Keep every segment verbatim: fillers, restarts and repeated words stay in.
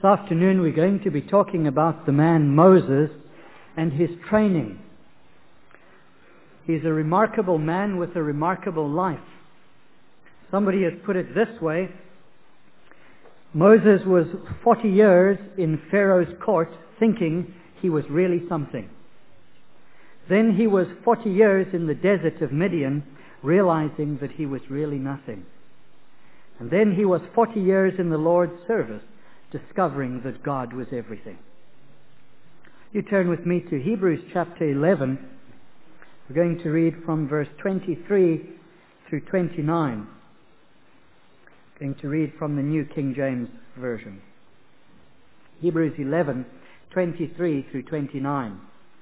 This afternoon we're going to be talking about the man Moses and his training. He's a remarkable man with a remarkable life. Somebody has put it this way: Moses was forty years in Pharaoh's court thinking he was really something. Then he was forty years in the desert of Midian realizing that he was really nothing. And then he was forty years in the Lord's service discovering that God was everything. You turn with me to Hebrews chapter eleven. We're going to read from verse twenty-three through twenty-nine. I'm going to read from the New King James Version. Hebrews eleven, twenty-three through twenty-nine.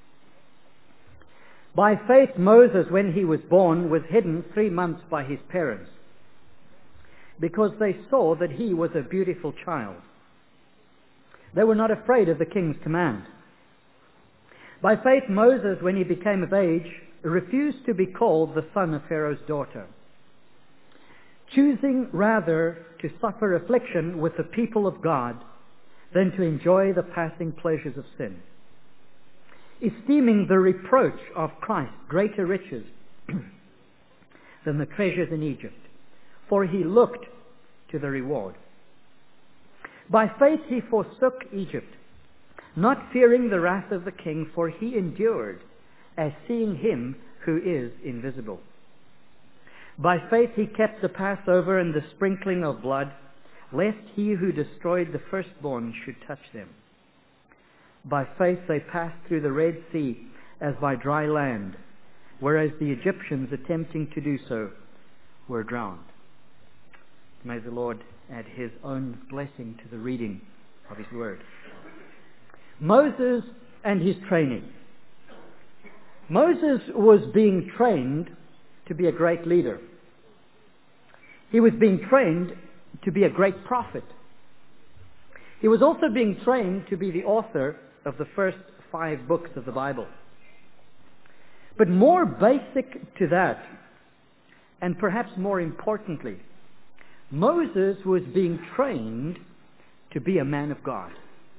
By faith Moses, when he was born, was hidden three months by his parents, because they saw that he was a beautiful child. They were not afraid of the king's command. By faith Moses, when he became of age, refused to be called the son of Pharaoh's daughter, choosing rather to suffer affliction with the people of God than to enjoy the passing pleasures of sin, esteeming the reproach of Christ greater riches than the treasures in Egypt, for he looked to the reward. By faith he forsook Egypt, not fearing the wrath of the king, for he endured as seeing him who is invisible. By faith he kept the Passover and the sprinkling of blood, lest he who destroyed the firstborn should touch them. By faith they passed through the Red Sea as by dry land, whereas the Egyptians, attempting to do so, were drowned. May the Lord add his own blessing to the reading of his word. Moses and his training. Moses was being trained to be a great leader. He was being trained to be a great prophet. He was also being trained to be the author of the first five books of the Bible. But more basic to that, and perhaps more importantly, Moses was being trained to be a man of God.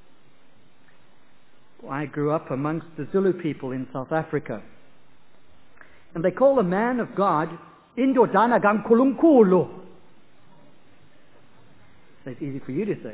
I grew up amongst the Zulu people in South Africa, and they call a man of God Indodana kaNkulunkulu. So it's easy for you to say.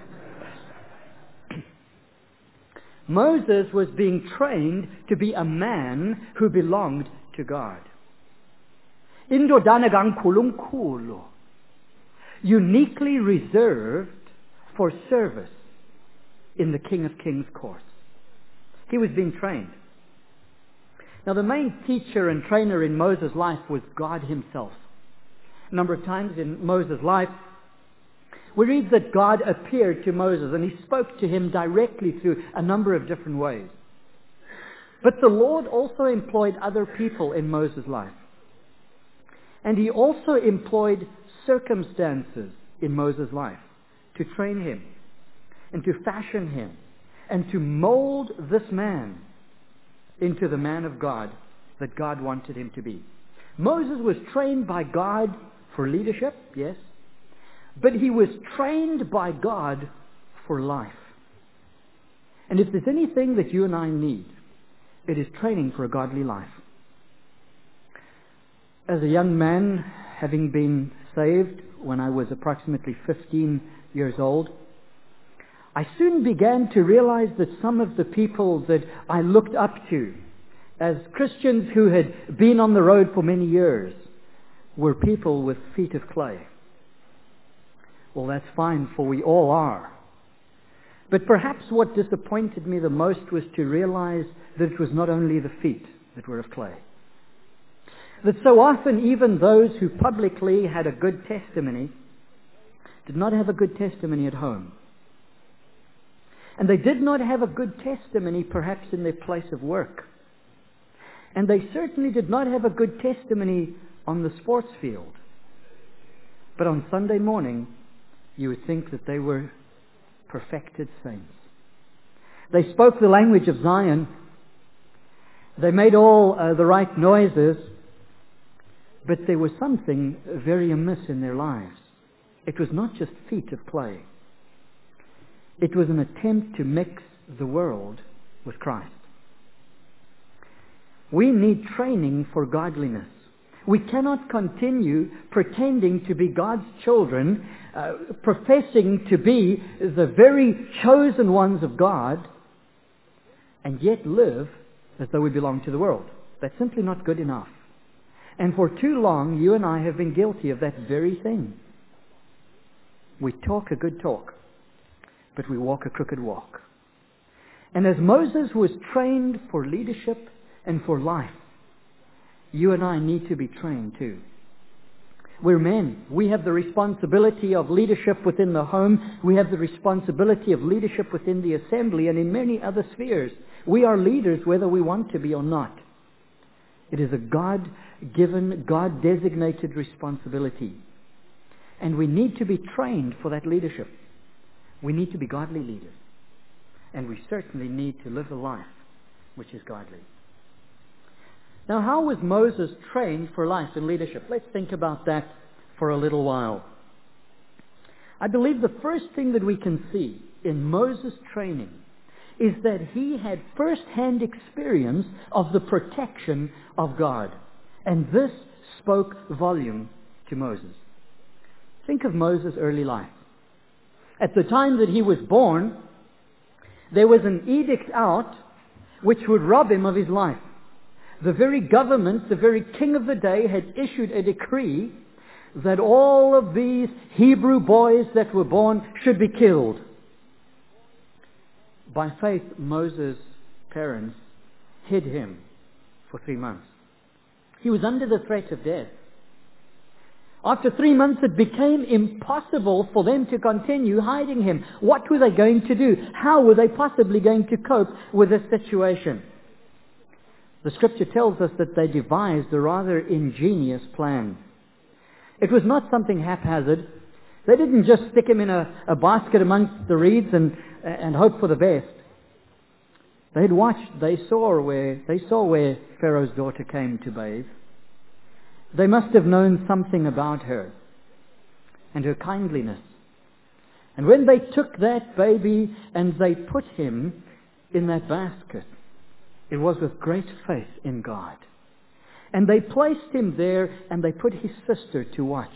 Moses was being trained to be a man who belonged to God. Indodana kaNkulunkulu. Uniquely reserved for service in the King of Kings court. He was being trained. Now, the main teacher and trainer in Moses' life was God himself. A number of times in Moses' life, we read that God appeared to Moses and he spoke to him directly through a number of different ways. But the Lord also employed other people in Moses' life. And he also employed circumstances in Moses' life to train him and to fashion him and to mold this man into the man of God that God wanted him to be. Moses was trained by God for leadership, yes, but he was trained by God for life. And if there's anything that you and I need, it is training for a godly life. As a young man, having been saved when I was approximately fifteen years old, I soon began to realize that some of the people that I looked up to as Christians who had been on the road for many years were people with feet of clay. Well, that's fine, for we all are. But perhaps what disappointed me the most was to realize that it was not only the feet that were of clay. That so often even those who publicly had a good testimony did not have a good testimony at home. And they did not have a good testimony perhaps in their place of work. And they certainly did not have a good testimony on the sports field. But on Sunday morning, you would think that they were perfected saints. They spoke the language of Zion. They made all uh, the right noises. But there was something very amiss in their lives. It was not just feet of clay. It was an attempt to mix the world with Christ. We need training for godliness. We cannot continue pretending to be God's children, uh, professing to be the very chosen ones of God, and yet live as though we belong to the world. That's simply not good enough. And for too long, you and I have been guilty of that very thing. We talk a good talk, but we walk a crooked walk. And as Moses was trained for leadership and for life, you and I need to be trained too. We're men. We have the responsibility of leadership within the home. We have the responsibility of leadership within the assembly and in many other spheres. We are leaders whether we want to be or not. It is a God-given, God-designated responsibility. And we need to be trained for that leadership. We need to be godly leaders. And we certainly need to live a life which is godly. Now, how was Moses trained for life and leadership? Let's think about that for a little while. I believe the first thing that we can see in Moses' training is that he had first-hand experience of the protection of God. And this spoke volume to Moses. Think of Moses' early life. At the time that he was born, there was an edict out which would rob him of his life. The very government, the very king of the day, had issued a decree that all of these Hebrew boys that were born should be killed. By faith, Moses' parents hid him for three months. He was under the threat of death. After three months, it became impossible for them to continue hiding him. What were they going to do? How were they possibly going to cope with this situation? The Scripture tells us that they devised a rather ingenious plan. It was not something haphazard. They didn't just stick him in a, a basket amongst the reeds and, and hope for the best. They'd watched, they saw where, they saw where Pharaoh's daughter came to bathe. They must have known something about her and her kindliness. And when they took that baby and they put him in that basket, it was with great faith in God. And they placed him there and they put his sister to watch.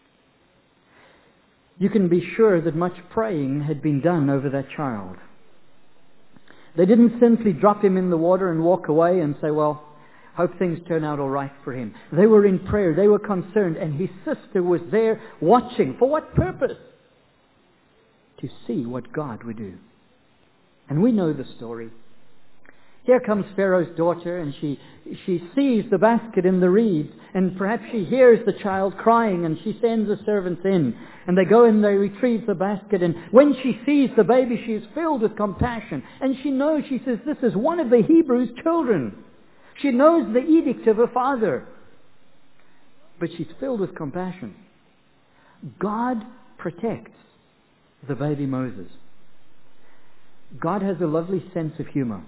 You can be sure that much praying had been done over that child. They didn't simply drop him in the water and walk away and say, well, hope things turn out all right for him. They were in prayer. They were concerned. And his sister was there watching. For what purpose? To see what God would do. And we know the story. Here comes Pharaoh's daughter, and she, she sees the basket in the reeds, and perhaps she hears the child crying, and she sends the servants in, and they go and they retrieve the basket, and when she sees the baby, she is filled with compassion, and she knows, she says, this is one of the Hebrews' children. She knows the edict of her father, but she's filled with compassion. God protects the baby Moses. God has a lovely sense of humor.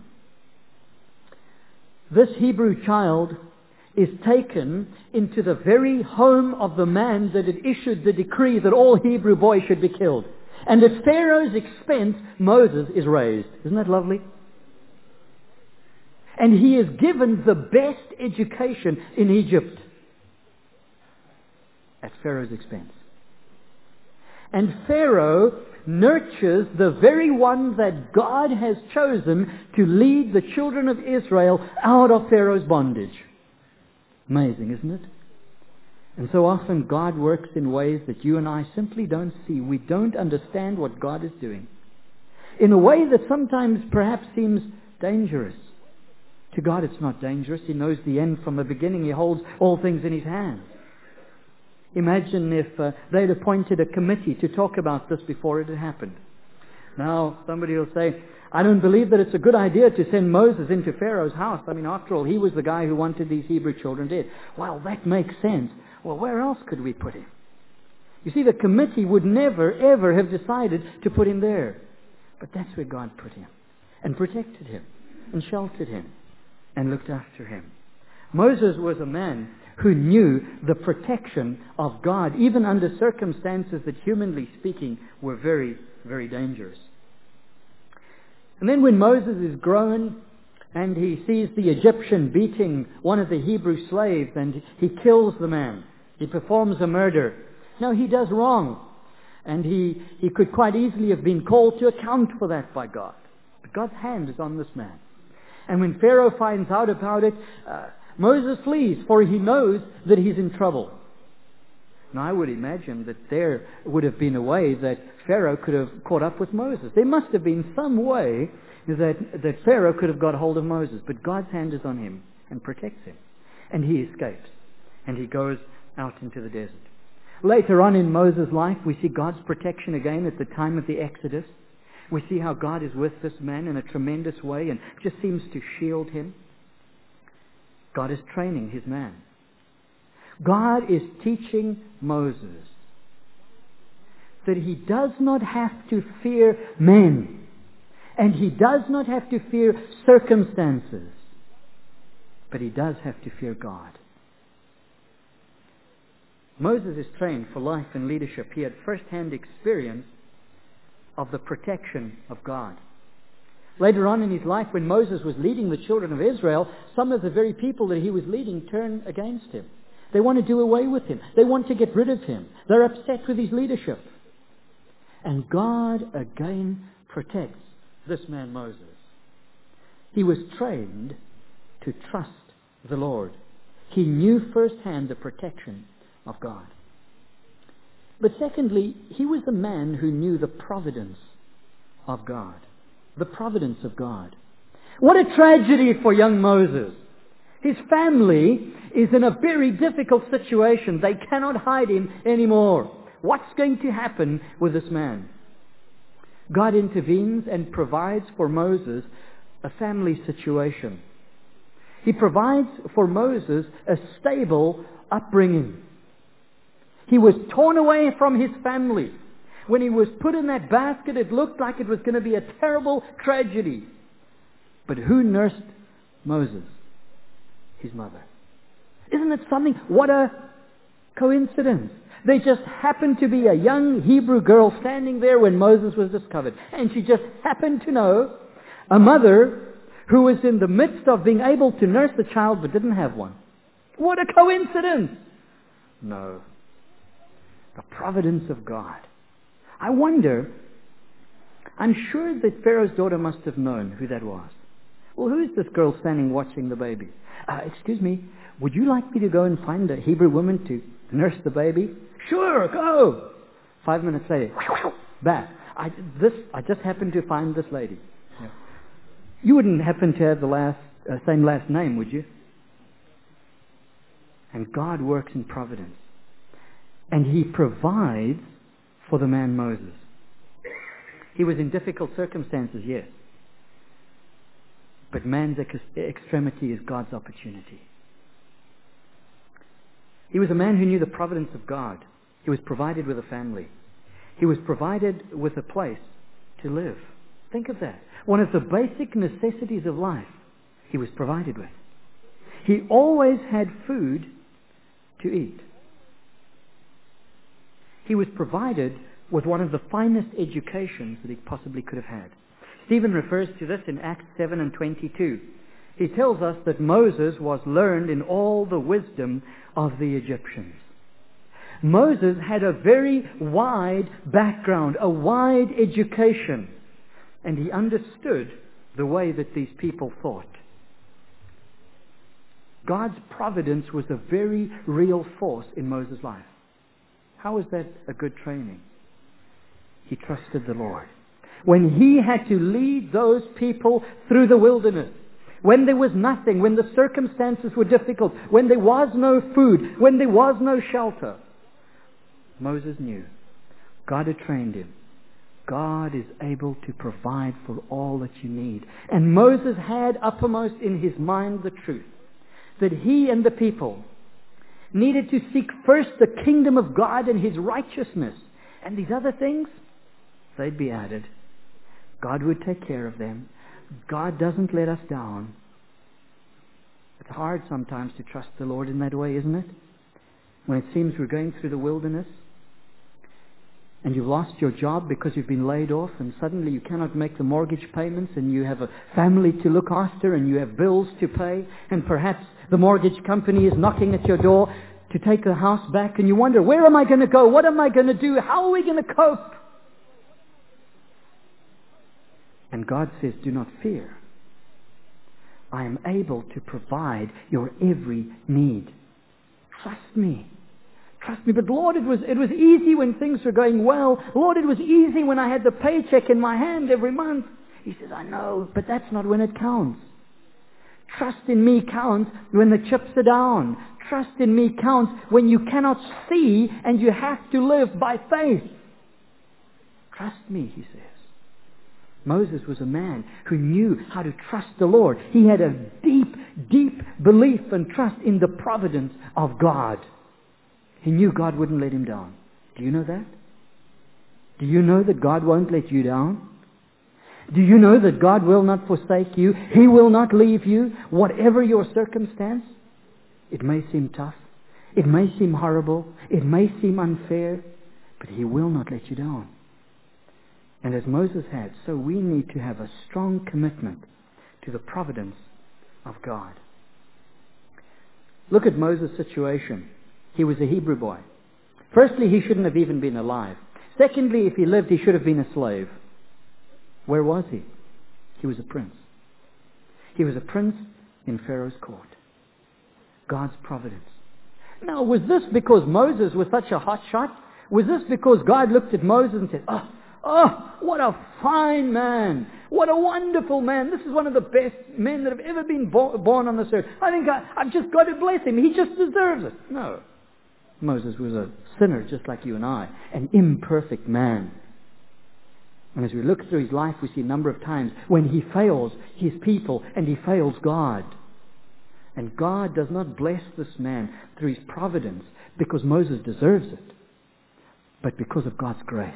This Hebrew child is taken into the very home of the man that had issued the decree that all Hebrew boys should be killed. And at Pharaoh's expense, Moses is raised. Isn't that lovely? And he is given the best education in Egypt at Pharaoh's expense. And Pharaoh nurtures the very one that God has chosen to lead the children of Israel out of Pharaoh's bondage. Amazing, isn't it? And so often God works in ways that you and I simply don't see. We don't understand what God is doing. In a way that sometimes perhaps seems dangerous. To God it's not dangerous. He knows the end from the beginning. He holds all things in His hands. Imagine if uh, they'd appointed a committee to talk about this before it had happened. Now, somebody will say, I don't believe that it's a good idea to send Moses into Pharaoh's house. I mean, after all, he was the guy who wanted these Hebrew children dead. Well, that makes sense. Well, where else could we put him? You see, the committee would never, ever have decided to put him there. But that's where God put him, and protected him, and sheltered him, and looked after him. Moses was a man who knew the protection of God, even under circumstances that, humanly speaking, were very, very dangerous. And then when Moses is grown and he sees the Egyptian beating one of the Hebrew slaves and he kills the man, he performs a murder. Now he does wrong. And he, he could quite easily have been called to account for that by God. But God's hand is on this man. And when Pharaoh finds out about it, uh, Moses flees, for he knows that he's in trouble. Now I would imagine that there would have been a way that Pharaoh could have caught up with Moses. There must have been some way that, that Pharaoh could have got hold of Moses. But God's hand is on him and protects him. And he escapes. And he goes out into the desert. Later on in Moses' life, we see God's protection again at the time of the Exodus. We see how God is with this man in a tremendous way and just seems to shield him. God is training his man. God is teaching Moses that he does not have to fear men, and he does not have to fear circumstances, but he does have to fear God. Moses is trained for life and leadership. He had first-hand experience of the protection of God. Later on in his life, when Moses was leading the children of Israel, some of the very people that he was leading turned against him. They want to do away with him. They want to get rid of him. They're upset with his leadership. And God again protects this man Moses. He was trained to trust the Lord. He knew firsthand the protection of God. But secondly, he was a man who knew the providence of God. The providence of God. What a tragedy for young Moses. His family is in a very difficult situation. They cannot hide him anymore. What's going to happen with this man? God intervenes and provides for Moses a family situation. He provides for Moses a stable upbringing. He was torn away from his family. When he was put in that basket, it looked like it was going to be a terrible tragedy. But who nursed Moses? His mother. Isn't it something? What a coincidence. There just happened to be a young Hebrew girl standing there when Moses was discovered. And she just happened to know a mother who was in the midst of being able to nurse the child but didn't have one. What a coincidence! No. The providence of God. I wonder, I'm sure that Pharaoh's daughter must have known who that was. Well, who is this girl standing watching the baby? Uh, excuse me, would you like me to go and find a Hebrew woman to nurse the baby? Sure, go! Five minutes later, back. I, this, I just happened to find this lady. Yeah. You wouldn't happen to have the last, uh, same last name, would you? And God works in providence. And He provides for the man Moses. He was in difficult circumstances, yes. But man's ex- extremity is God's opportunity. He was a man who knew the providence of God. He was provided with a family. He was provided with a place to live. Think of that. One of the basic necessities of life he was provided with. He always had food to eat. He was provided with one of the finest educations that he possibly could have had. Stephen refers to this in Acts seven and twenty-two. He tells us that Moses was learned in all the wisdom of the Egyptians. Moses had a very wide background, a wide education, and he understood the way that these people thought. God's providence was a very real force in Moses' life. How was that a good training? He trusted the Lord. When he had to lead those people through the wilderness, when there was nothing, when the circumstances were difficult, when there was no food, when there was no shelter, Moses knew God had trained him. God is able to provide for all that you need. And Moses had uppermost in his mind the truth that he and the people needed to seek first the kingdom of God and His righteousness. And these other things, they'd be added. God would take care of them. God doesn't let us down. It's hard sometimes to trust the Lord in that way, isn't it? When it seems we're going through the wilderness. and you've lost your job because you've been laid off, and suddenly you cannot make the mortgage payments, and you have a family to look after, and you have bills to pay, and perhaps the mortgage company is knocking at your door to take the house back, and you wonder, where am I going to go? What am I going to do? How are we going to cope? And God says, do not fear. I am able to provide your every need. Trust me. Trust me. But Lord, it was, it was easy when things were going well. Lord, it was easy when I had the paycheck in my hand every month. He says, I know, but that's not when it counts. Trust in me counts when the chips are down. Trust in me counts when you cannot see and you have to live by faith. Trust me, he says. Moses was a man who knew how to trust the Lord. He had a deep, deep belief and trust in the providence of God. He knew God wouldn't let him down. Do you know that? Do you know that God won't let you down? Do you know that God will not forsake you? He will not leave you, whatever your circumstance. It may seem tough. It may seem horrible. It may seem unfair. But He will not let you down. And as Moses had, so we need to have a strong commitment to the providence of God. Look at Moses' situation. He was a Hebrew boy. Firstly, he shouldn't have even been alive. Secondly, if he lived, he should have been a slave. Where was he? He was a prince. He was a prince in Pharaoh's court. God's providence. Now, was this because Moses was such a hot shot? Was this because God looked at Moses and said, oh, oh, what a fine man. What a wonderful man. This is one of the best men that have ever been bo- born on this earth. I think I, I've just got to bless him. He just deserves it. No. Moses was a sinner just like you and I. An imperfect man. And as we look through his life, we see a number of times when he fails his people and he fails God. And God does not bless this man through his providence because Moses deserves it, but because of God's grace.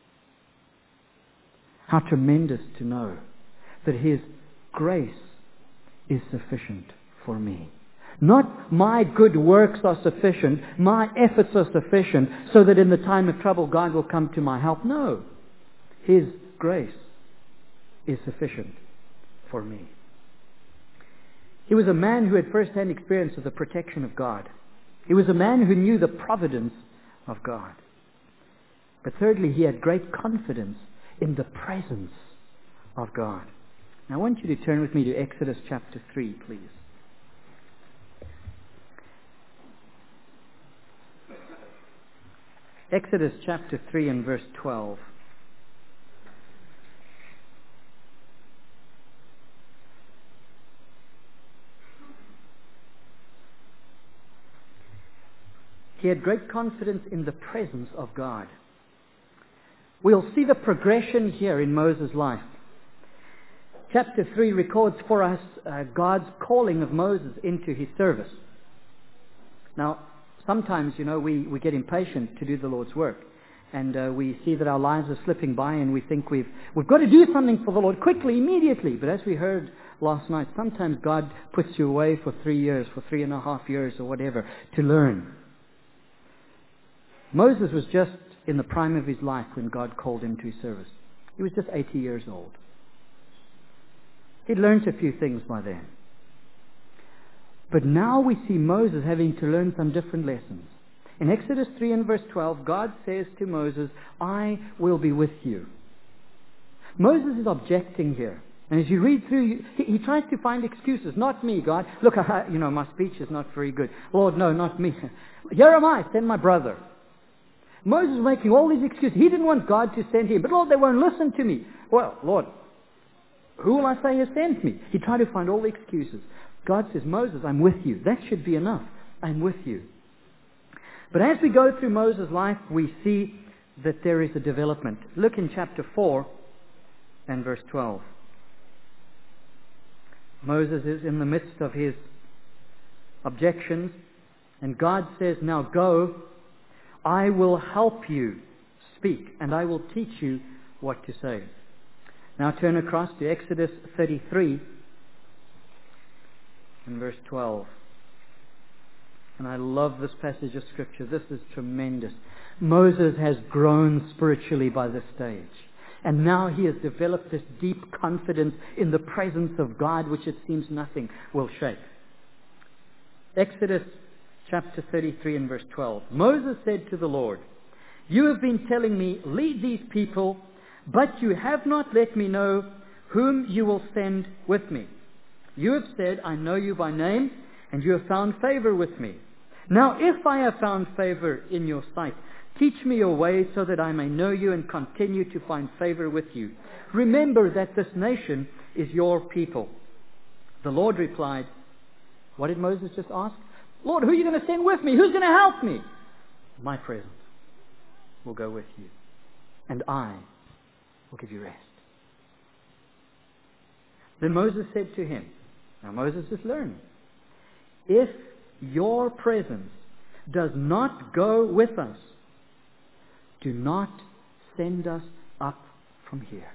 How tremendous to know that His grace is sufficient for me. Not my good works are sufficient, my efforts are sufficient, so that in the time of trouble God will come to my help. No. His grace is sufficient for me. He was a man who had first-hand experience of the protection of God. He was a man who knew the providence of God. But thirdly, he had great confidence in the presence of God. Now I want you to turn with me to Exodus chapter three, please. Exodus chapter three and verse twelve. He had great confidence in the presence of God. We'll see the progression here in Moses' life. Chapter three records for us uh, God's calling of Moses into his service. Now, sometimes, you know, we, we get impatient to do the Lord's work. And uh, we see that our lives are slipping by and we think we've, we've got to do something for the Lord quickly, immediately. But as we heard last night, sometimes God puts you away for three years, for three and a half years or whatever, to learn. Moses was just in the prime of his life when God called him to his service. He was just eighty years old. He'd learned a few things by then. But now we see Moses having to learn some different lessons. In Exodus three and verse twelve, God says to Moses, I will be with you. Moses is objecting here. And as you read through, he, he tries to find excuses. Not me, God. Look, I, you know, my speech is not very good. Lord, no, not me. Here am I, send my brother. Moses was making all these excuses. He didn't want God to send him. But Lord, they won't listen to me. Well, Lord, who will I say has sent me? He tried to find all the excuses. God says, Moses, I'm with you. That should be enough. I'm with you. But as we go through Moses' life, we see that there is a development. Look in chapter four and verse twelve. Moses is in the midst of his objections, and God says, now go, I will help you speak, and I will teach you what to say. Now turn across to Exodus thirty-three and verse twelve. And I love this passage of Scripture. This is tremendous. Moses has grown spiritually by this stage. And now he has developed this deep confidence in the presence of God, which it seems nothing will shake. Exodus chapter thirty-three and verse twelve. Moses said to the Lord, "You have been telling me, lead these people, but you have not let me know whom you will send with me. You have said, I know you by name, and you have found favor with me. Now if I have found favor in your sight, teach me your ways so that I may know you and continue to find favor with you. Remember that this nation is your people." The Lord replied, what did Moses just ask? "Lord, who are you going to send with me? Who's going to help me?" "My presence will go with you, and I will give you rest." Then Moses said to him, now Moses is learning, "If your presence does not go with us, do not send us up from here."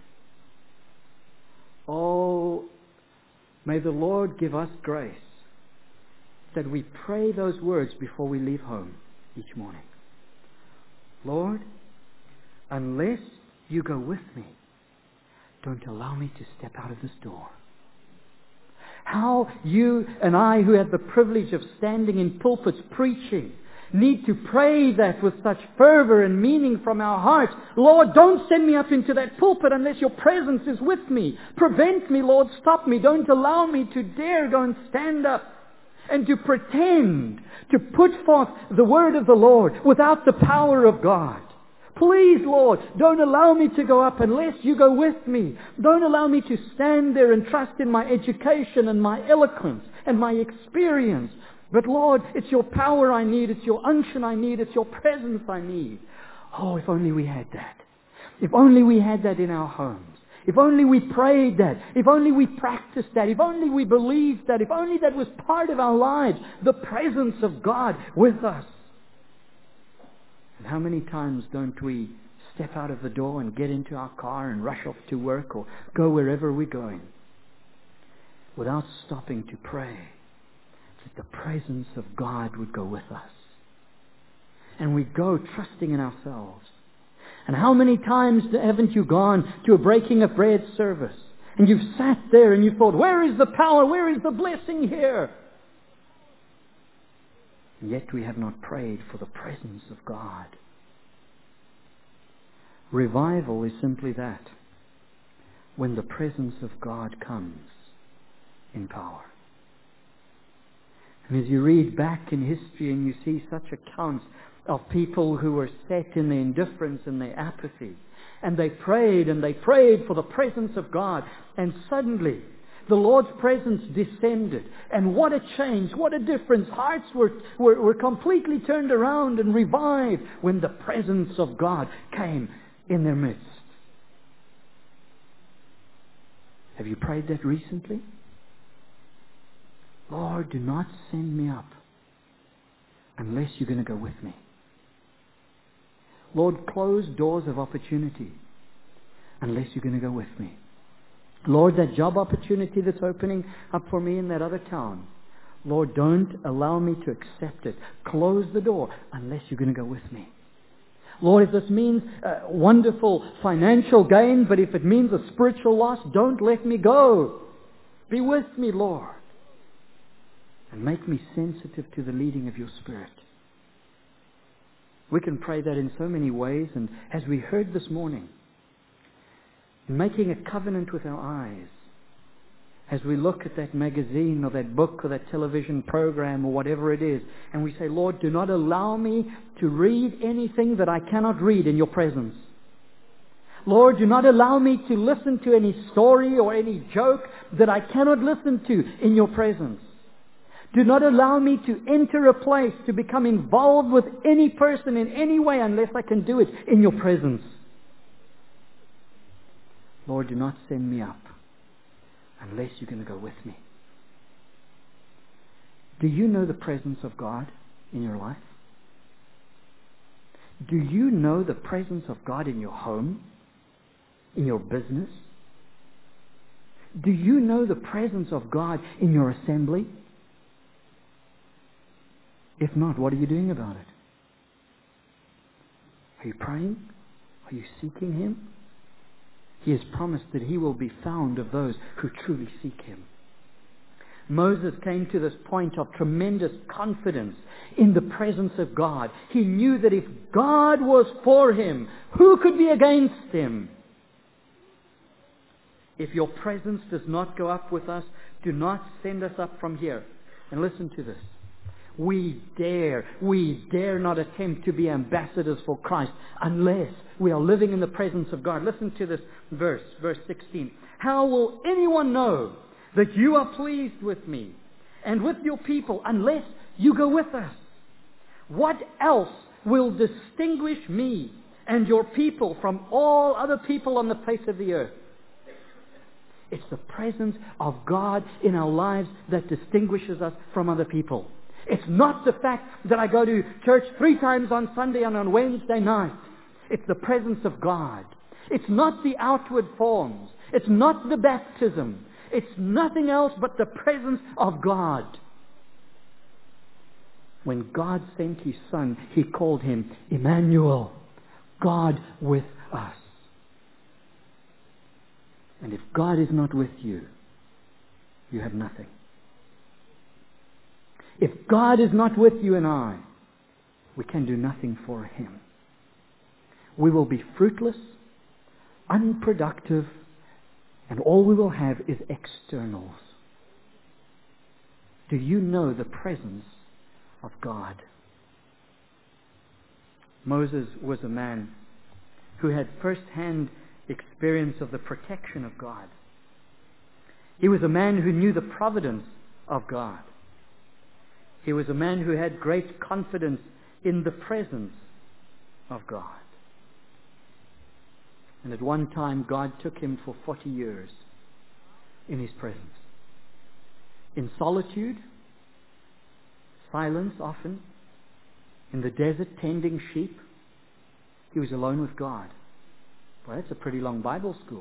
Oh, may the Lord give us grace that we pray those words before we leave home each morning. Lord, unless you go with me, don't allow me to step out of this door. How you and I, who have the privilege of standing in pulpits preaching, need to pray that with such fervor and meaning from our hearts. Lord, don't send me up into that pulpit unless your presence is with me. Prevent me, Lord, stop me. Don't allow me to dare go and stand up and to pretend to put forth the word of the Lord without the power of God. Please, Lord, don't allow me to go up unless you go with me. Don't allow me to stand there and trust in my education and my eloquence and my experience. But Lord, it's your power I need. It's your unction I need. It's your presence I need. Oh, if only we had that. If only we had that in our homes. If only we prayed that. If only we practiced that. If only we believed that. If only that was part of our lives. The presence of God with us. And how many times don't we step out of the door and get into our car and rush off to work or go wherever we're going without stopping to pray that the presence of God would go with us. And we go trusting in ourselves. And how many times haven't you gone to a breaking of bread service and you've sat there and you thought, where is the power? Where is the blessing here? And yet we have not prayed for the presence of God. Revival is simply that. When the presence of God comes in power. And as you read back in history and you see such accounts of people who were set in their indifference and their apathy, and they prayed and they prayed for the presence of God, and suddenly the Lord's presence descended. And what a change, what a difference. Hearts were, were, were completely turned around and revived when the presence of God came in their midst. Have you prayed that recently? Lord, do not send me up unless you're going to go with me. Lord, close doors of opportunity unless you're going to go with me. Lord, that job opportunity that's opening up for me in that other town, Lord, don't allow me to accept it. Close the door unless you're going to go with me. Lord, if this means uh, wonderful financial gain, but if it means a spiritual loss, don't let me go. Be with me, Lord. And make me sensitive to the leading of your Spirit. We can pray that in so many ways, and as we heard this morning, making a covenant with our eyes, as we look at that magazine or that book or that television program or whatever it is, and we say, Lord, do not allow me to read anything that I cannot read in your presence. Lord, do not allow me to listen to any story or any joke that I cannot listen to in your presence. Do not allow me to enter a place, to become involved with any person in any way unless I can do it in your presence. Lord, do not send me up unless you're going to go with me. Do you know the presence of God in your life? Do you know the presence of God in your home? In your business? Do you know the presence of God in your assembly? If not, what are you doing about it? Are you praying? Are you seeking Him? He has promised that He will be found of those who truly seek Him. Moses came to this point of tremendous confidence in the presence of God. He knew that if God was for him, who could be against him? If your presence does not go up with us, do not send us up from here. And listen to this. We dare, we dare not attempt to be ambassadors for Christ unless we are living in the presence of God. Listen to this verse, verse sixteen. How will anyone know that you are pleased with me and with your people unless you go with us? What else will distinguish me and your people from all other people on the face of the earth? It's the presence of God in our lives that distinguishes us from other people. It's not the fact that I go to church three times on Sunday and on Wednesday night. It's the presence of God. It's not the outward forms. It's not the baptism. It's nothing else but the presence of God. When God sent His Son, He called Him Emmanuel, God with us. And if God is not with you, you have nothing. If God is not with you and I, we can do nothing for Him. We will be fruitless, unproductive, and all we will have is externals. Do you know the presence of God? Moses was a man who had first-hand experience of the protection of God. He was a man who knew the providence of God. He was a man who had great confidence in the presence of God. And at one time, God took him for forty years in His presence. In solitude, silence often, in the desert tending sheep, he was alone with God. Well, that's a pretty long Bible school.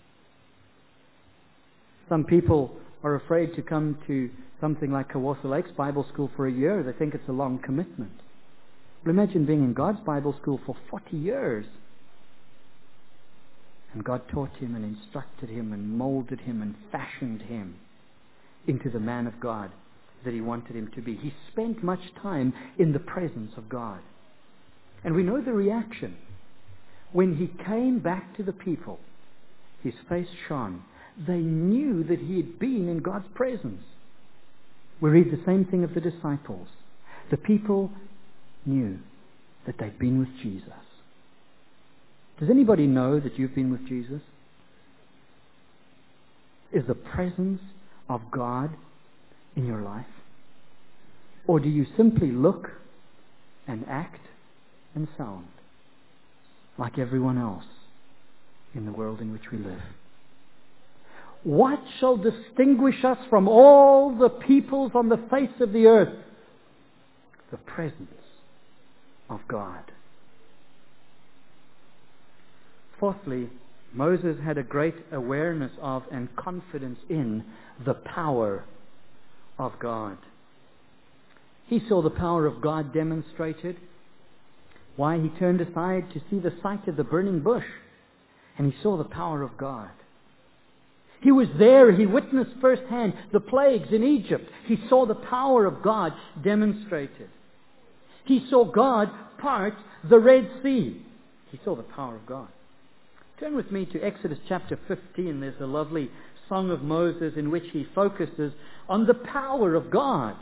Some people are afraid to come to something like Kawartha Lakes Bible School for a year. They think it's a long commitment. But imagine being in God's Bible school for forty years. And God taught him and instructed him and molded him and fashioned him into the man of God that He wanted him to be. He spent much time in the presence of God. And we know the reaction. When he came back to the people, his face shone. They knew that he had been in God's presence. We read the same thing of the disciples. The people knew that they'd been with Jesus. Does anybody know that you've been with Jesus? Is the presence of God in your life? Or do you simply look and act and sound like everyone else in the world in which we live? What shall distinguish us from all the peoples on the face of the earth? The presence of God. Fourthly, Moses had a great awareness of and confidence in the power of God. He saw the power of God demonstrated. Why? He turned aside to see the sight of the burning bush, and he saw the power of God. He was there. He witnessed firsthand the plagues in Egypt. He saw the power of God demonstrated. He saw God part the Red Sea. He saw the power of God. Turn with me to Exodus chapter fifteen. There's a lovely song of Moses in which he focuses on the power of God.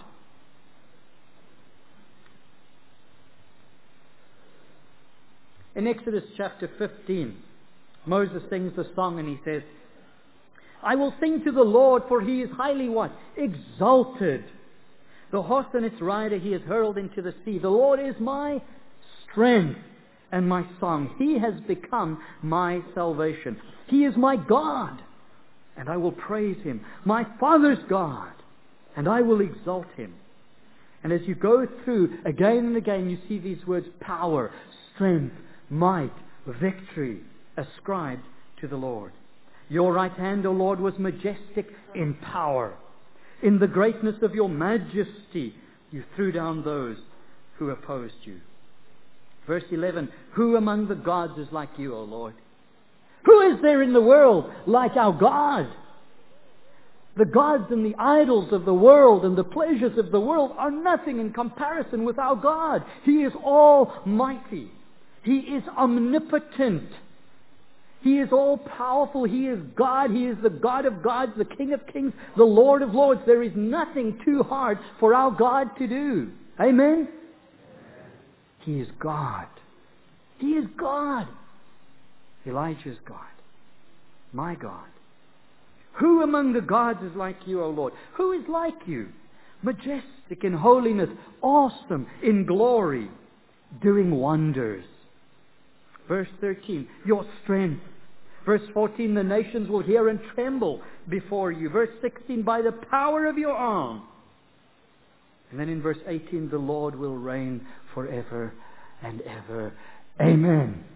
In Exodus chapter fifteen, Moses sings the song and he says, I will sing to the Lord, for He is highly what? Exalted. The horse and its rider He has hurled into the sea. The Lord is my strength and my song. He has become my salvation. He is my God, and I will praise Him. My Father's God, and I will exalt Him. And as you go through again and again, you see these words: power, strength, might, victory ascribed to the Lord. Your right hand, O Lord, was majestic in power. In the greatness of your majesty, you threw down those who opposed you. Verse eleven, who among the gods is like you, O Lord? Who is there in the world like our God? The gods and the idols of the world and the pleasures of the world are nothing in comparison with our God. He is almighty. He is omnipotent. He is all-powerful. He is God. He is the God of gods, the King of kings, the Lord of lords. There is nothing too hard for our God to do. Amen? He is God. He is God. Elijah is God. My God. Who among the gods is like you, O Lord? Who is like you? Majestic in holiness, awesome in glory, doing wonders. Verse thirteen, your strength. Verse fourteen, the nations will hear and tremble before you. Verse sixteen, by the power of your arm. And then in verse eighteen, the Lord will reign forever and ever. Amen.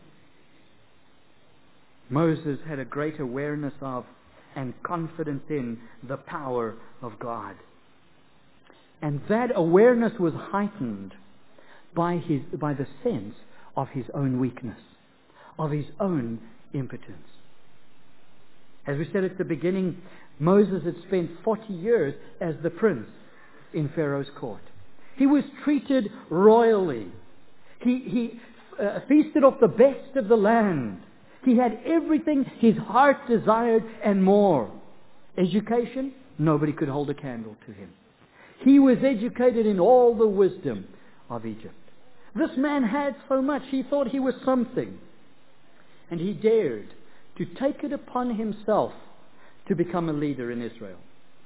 Moses had a great awareness of and confidence in the power of God. And that awareness was heightened by his, by the sense of his own weakness, of his own impotence. As we said at the beginning, Moses had spent forty years as the prince in Pharaoh's court. He was treated royally. He, he uh, feasted off the best of the land. He had everything his heart desired and more. Education, nobody could hold a candle to him. He was educated in all the wisdom of Egypt. This man had so much, he thought he was something. And he dared to take it upon himself to become a leader in Israel.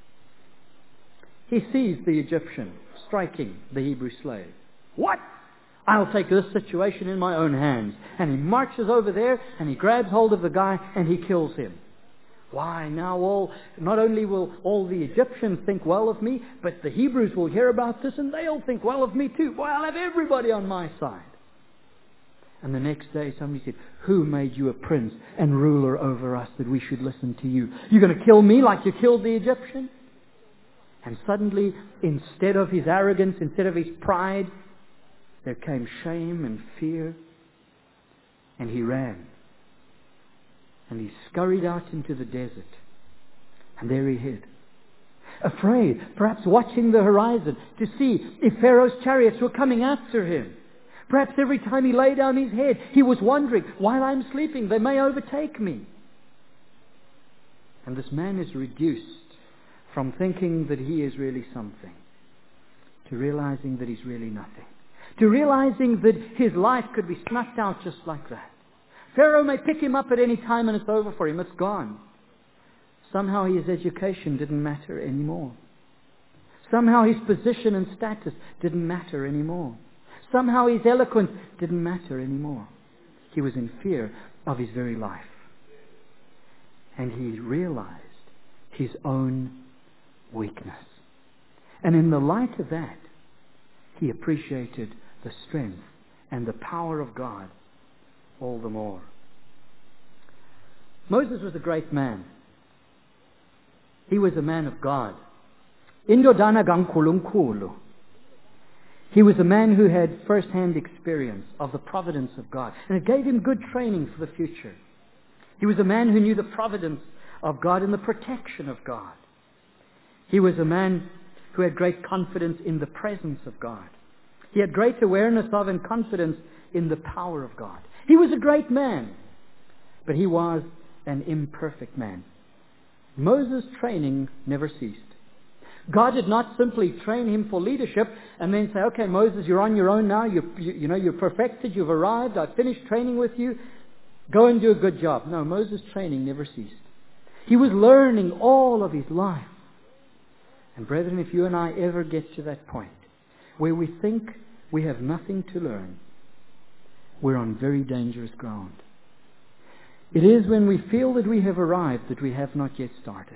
He sees the Egyptian striking the Hebrew slave. What? I'll take this situation in my own hands. And he marches over there and he grabs hold of the guy and he kills him. Why, now all, not only will all the Egyptians think well of me, but the Hebrews will hear about this and they'll think well of me too. Boy, I'll have everybody on my side. And the next day somebody said, who made you a prince and ruler over us that we should listen to you? You're going to kill me like you killed the Egyptian? And suddenly, instead of his arrogance, instead of his pride, there came shame and fear. And he ran. And he scurried out into the desert. And there he hid. Afraid, perhaps watching the horizon to see if Pharaoh's chariots were coming after him. Perhaps every time he lay down his head, he was wondering, while I'm sleeping, they may overtake me. And this man is reduced from thinking that he is really something to realizing that he's really nothing. To realizing that his life could be snuffed out just like that. Pharaoh may pick him up at any time and it's over for him. It's gone. Somehow his education didn't matter anymore. Somehow his position and status didn't matter anymore. Somehow his eloquence didn't matter anymore. He was in fear of his very life. And he realized his own weakness. And in the light of that, he appreciated the strength and the power of God all the more. Moses was a great man. He was a man of God. Indodana kaNkulunkulu. He was a man who had first-hand experience of the providence of God. And it gave him good training for the future. He was a man who knew the providence of God and the protection of God. He was a man who had great confidence in the presence of God. He had great awareness of and confidence in the power of God. He was a great man, but he was an imperfect man. Moses' training never ceased. God did not simply train him for leadership and then say, okay, Moses, you're on your own now. You, you, you know, you're perfected. You've arrived. I've finished training with you. Go and do a good job. No, Moses' training never ceased. He was learning all of his life. And brethren, if you and I ever get to that point where we think we have nothing to learn, we're on very dangerous ground. It is when we feel that we have arrived that we have not yet started.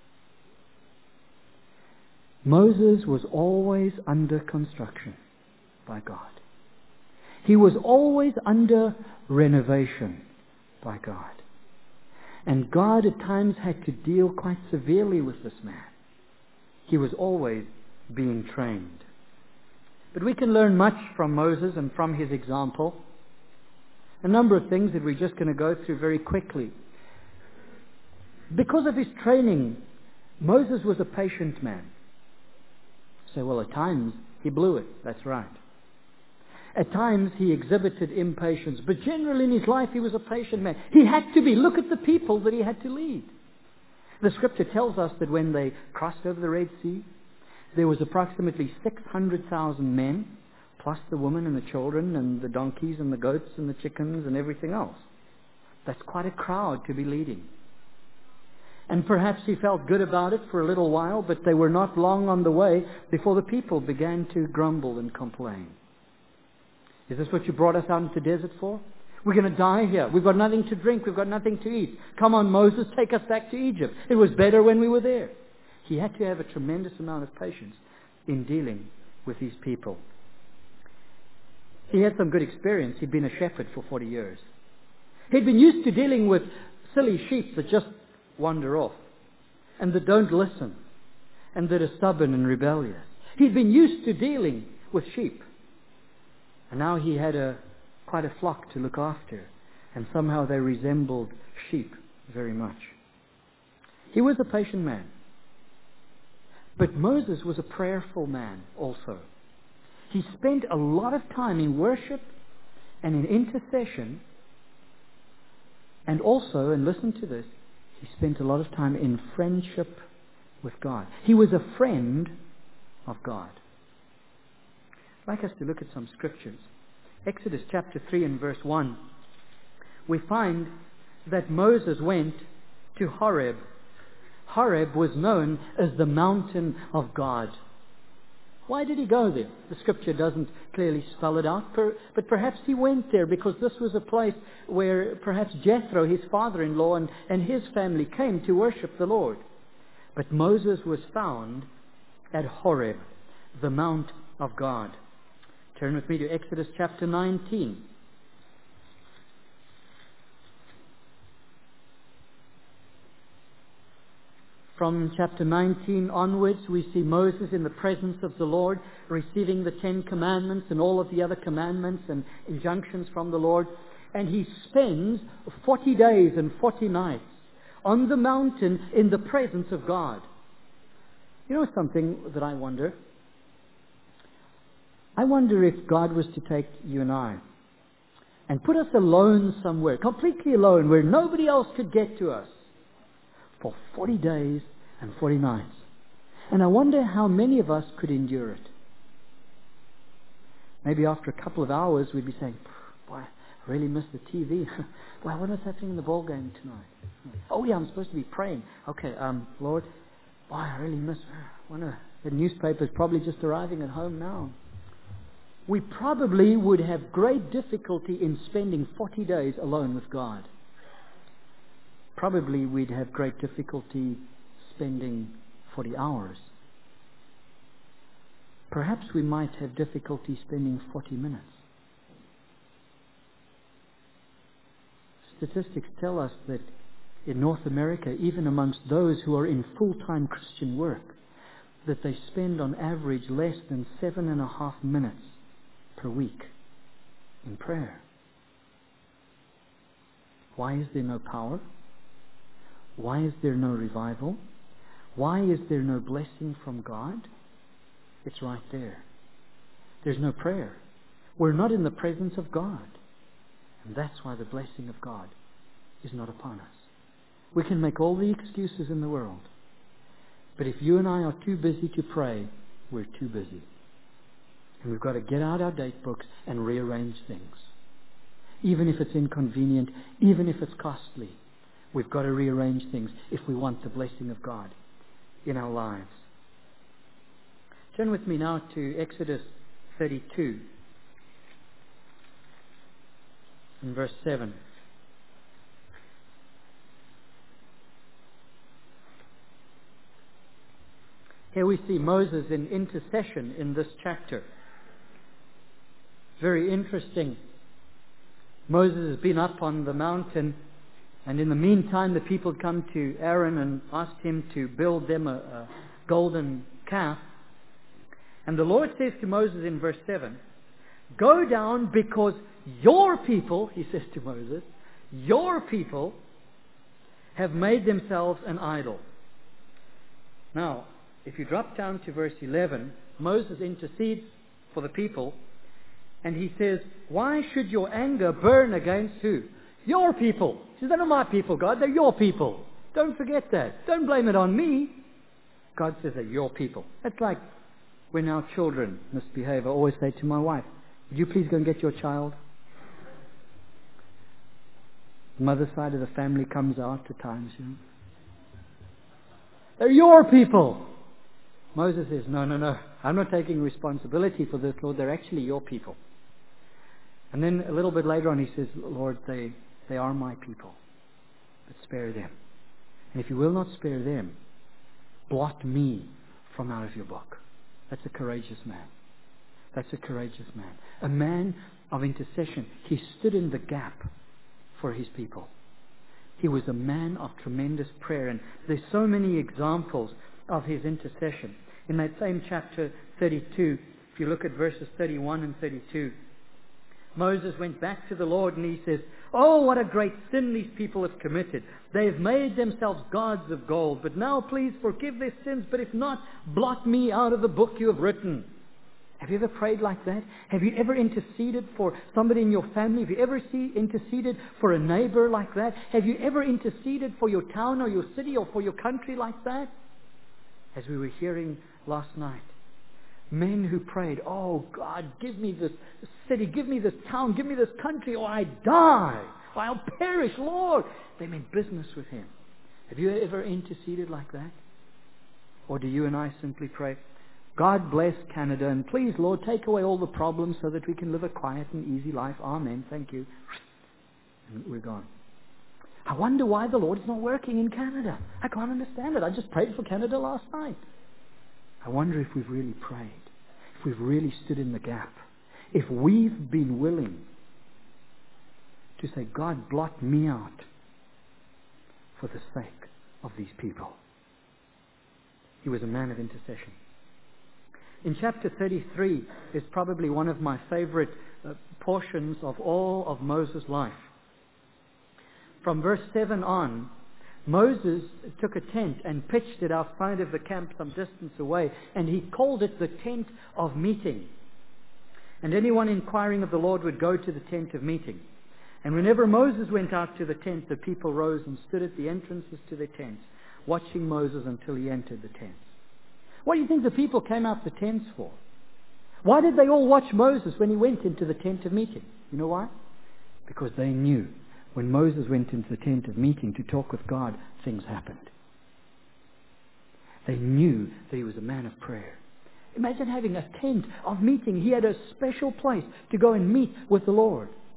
Moses was always under construction by God. He was always under renovation by God. And God at times had to deal quite severely with this man. He was always being trained. But we can learn much from Moses and from his example. A number of things that we're just going to go through very quickly. Because of his training, Moses was a patient man. You say, well, at times he blew it. That's right. At times he exhibited impatience, but generally in his life he was a patient man. He had to be. Look at the people that he had to lead. The scripture tells us that when they crossed over the Red Sea, there was approximately six hundred thousand men, plus the women and the children and the donkeys and the goats and the chickens and everything else. That's quite a crowd to be leading. And perhaps he felt good about it for a little while, but they were not long on the way before the people began to grumble and complain. Is this what you brought us out into the desert for? We're going to die here. We've got nothing to drink. We've got nothing to eat. Come on, Moses, take us back to Egypt. It was better when we were there. He had to have a tremendous amount of patience in dealing with these people. He had some good experience. He'd been a shepherd for forty years. He'd been used to dealing with silly sheep that just wander off and that don't listen and that are stubborn and rebellious. He'd been used to dealing with sheep. And now he had a quite a flock to look after, and somehow they resembled sheep very much. He was a patient man. But Moses was a prayerful man also. He spent a lot of time in worship and in intercession, and also, and listen to this, he spent a lot of time in friendship with God. He was a friend of God. I'd like us to look at some scriptures. Exodus chapter three and verse one. We find that Moses went to Horeb. Horeb was known as the mountain of God. Why did he go there? The scripture doesn't clearly spell it out, but perhaps he went there because this was a place where perhaps Jethro, his father-in-law, and, and his family came to worship the Lord. But Moses was found at Horeb, the Mount of God. Turn with me to Exodus chapter nineteen. From chapter nineteen onwards, we see Moses in the presence of the Lord, receiving the Ten Commandments and all of the other commandments and injunctions from the Lord. And he spends forty days and forty nights on the mountain in the presence of God. You know something that I wonder? I wonder if God was to take you and I and put us alone somewhere, completely alone, where nobody else could get to us, for forty days and forty nights. And I wonder how many of us could endure it. Maybe after a couple of hours we'd be saying, boy, I really miss the T V. Boy, what is happening in the ball game tonight? Oh yeah, I'm supposed to be praying. Okay, um, Lord, boy, I really miss one. The newspaper's probably just arriving at home now. We probably would have great difficulty in spending forty days alone with God. Probably we'd have great difficulty spending forty hours. Perhaps we might have difficulty spending forty minutes. Statistics tell us that in North America, even amongst those who are in full-time Christian work, that they spend on average less than seven and a half minutes per week in prayer. Why is there no power? Why is there no revival? Why is there no blessing from God? It's right there. There's no prayer. We're not in the presence of God. And that's why the blessing of God is not upon us. We can make all the excuses in the world. But if you and I are too busy to pray, we're too busy. And we've got to get out our date books and rearrange things. Even if it's inconvenient, even if it's costly, we've got to rearrange things if we want the blessing of God in our lives. Turn with me now to Exodus thirty-two and verse seven. Here we see Moses in intercession in this chapter. Very interesting. Moses has been up on the mountain, and in the meantime the people come to Aaron and ask him to build them a, a golden calf. And the Lord says to Moses in verse seven, "Go down, because your people, he says to Moses, your people have made themselves an idol. Now, if you drop down to verse eleven, Moses intercedes for the people, and he says, why should your anger burn against who? Your people. He says, they're not my people, God, they're your people. Don't forget that. Don't blame it on me. God says they're your people. That's like when our children misbehave. I always say to my wife, would you please go and get your child? The mother side of the family comes out at times, you know. They're your people. Moses says, no, no, no. I'm not taking responsibility for this, Lord. They're actually your people. And then a little bit later on he says, Lord, they, they are my people. But spare them. And if you will not spare them, blot me from out of your book. That's a courageous man. That's a courageous man. A man of intercession. He stood in the gap for his people. He was a man of tremendous prayer. And there's so many examples of his intercession. In that same chapter thirty-two, if you look at verses thirty-one and thirty-two, Moses went back to the Lord and he says, oh, what a great sin these people have committed. They've made themselves gods of gold. But now please forgive their sins. But if not, blot me out of the book you have written. Have you ever prayed like that? Have you ever interceded for somebody in your family? Have you ever see, interceded for a neighbor like that? Have you ever interceded for your town or your city or for your country like that? As we were hearing last night, men who prayed, oh God, give me this city, give me this town, give me this country, or I die, or I'll perish, Lord. They meant business with Him. Have you ever interceded like that? Or do you and I simply pray, God bless Canada, and please, Lord, take away all the problems so that we can live a quiet and easy life. Amen. Thank you. And we're gone. I wonder why the Lord is not working in Canada. I can't understand it. I just prayed for Canada last night. I wonder if we've really prayed, if we've really stood in the gap, if we've been willing to say, God, blot me out for the sake of these people. He was a man of intercession. In chapter thirty-three is probably one of my favorite uh, portions of all of Moses' life. From verse seven on, Moses took a tent and pitched it outside of the camp some distance away, and he called it the tent of meeting. And anyone inquiring of the Lord would go to the tent of meeting. And whenever Moses went out to the tent, the people rose and stood at the entrances to their tents, watching Moses until he entered the tents. What do you think the people came out the tents for? Why did they all watch Moses when he went into the tent of meeting? You know why? Because they knew when Moses went into the tent of meeting to talk with God, things happened. They knew that he was a man of prayer. Imagine having a tent of meeting. He had a special place to go and meet with the Lord.